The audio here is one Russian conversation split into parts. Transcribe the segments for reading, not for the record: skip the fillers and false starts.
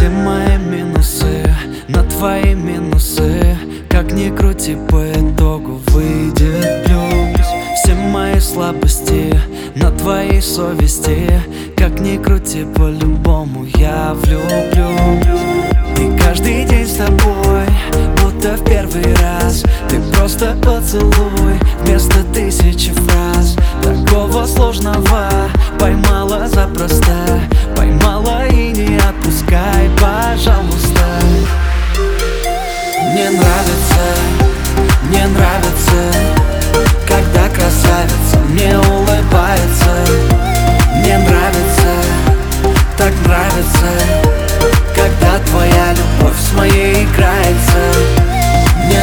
Все мои минусы на твои минусы. Как ни крути, по итогу выйдет плюс. Все мои слабости на твоей совести. Как ни крути, по-любому я влюблюсь. И каждый день с тобой, будто в первый раз. Ты просто поцелуй вместо тысячи фраз. Такого сложного поймала запросто. Поймала и не отпускай, пожалуйста. Мне нравится, когда красавица мне улыбается. Мне нравится, так нравится, когда твоя любовь с моей играется. Мне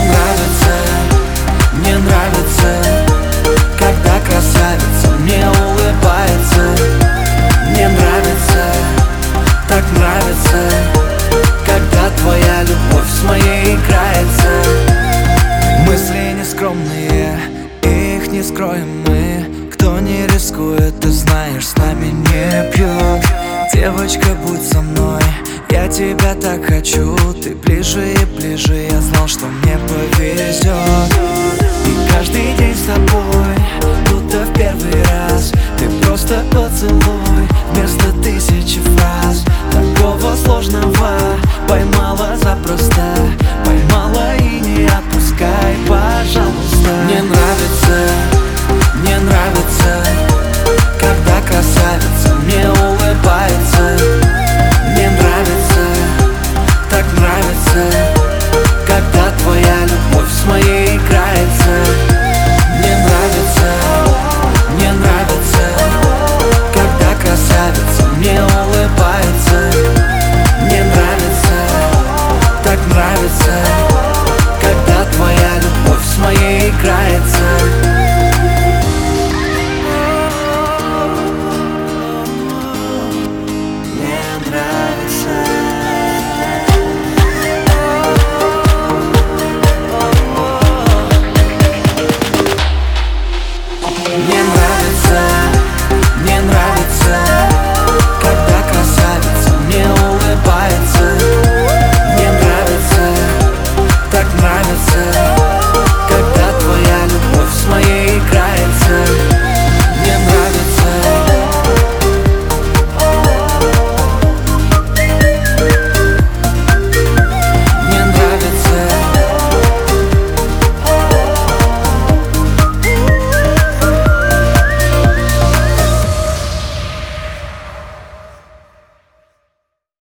нравится, когда красавица мне улыбается. Мне нравится, так нравится, когда твоя любовь с моей играется. Мысли нескромные, их не скроем мы. Кто не рискует, ты знаешь, с нами не пьет. Девочка, будь со мной, я тебя так хочу. Ты ближе и ближе, я знал, что мне повезет. И каждый день с тобой, будто в первый раз. Ты просто поцелуй вместо